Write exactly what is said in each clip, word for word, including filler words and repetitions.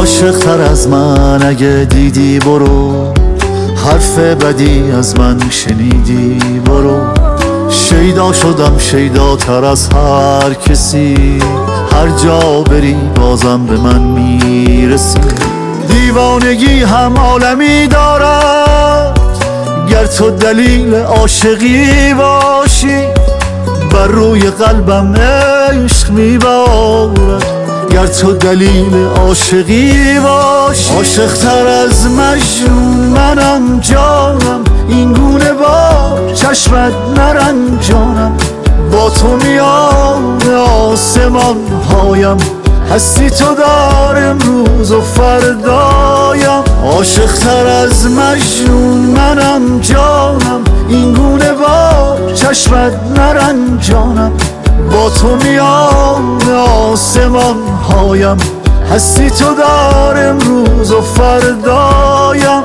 عاشق تر از من اگه دیدی برو، حرف بدی از من شنیدی برو. شیدا شدم شیدا تر از هر کسی، هر جا بری بازم به من میرسی. دیوانگی هم عالمی دارد، گر تو دلیل عاشقی باشی. بر روی قلبم عشق میبارد، گر تو دلیل عاشقی باشی. عاشق تر از مجنون منم جانم، این گونه با چشمت نرنجانم. با تو میام آسمان هایم، هستی تو دار امروز و فردایم. عاشق تر از مجنون منم جانم، این گونه با چشمت نرنجانم. با تو میام آسمان هایم، هستی تو دار امروز و فردایم.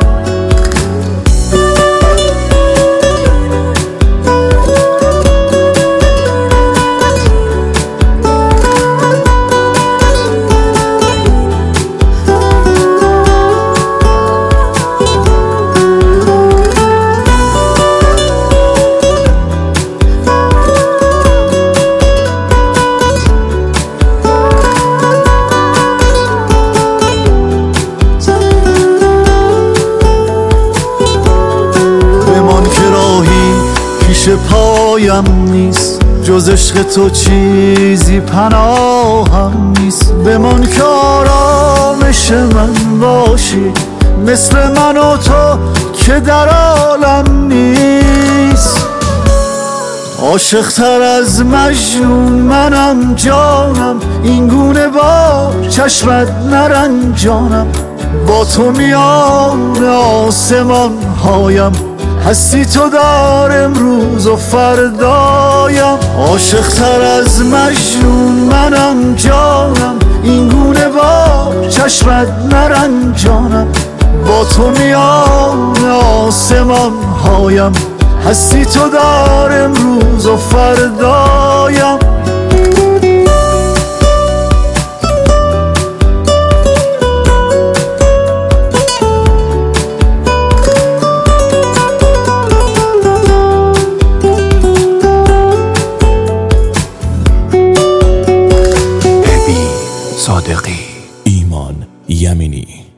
پیش پایم نیست جز عشق تو، چیزی پناهم نیست. بمان که آرامش من باشی، مثل من و تو که در عالم نیست. عاشق تر از مجنون منم جانم، این گونه با چشمت نرنجانم. با تو میام آسمان هایم، هستی تو دار امروز و فردایم. عاشق تر از مجنون منم جانم، این گونه با چشمت نرنجانم. با تو میام آسمان هایم، هستی تو دار امروز و فردایم. صادقی، ایمان یمینی.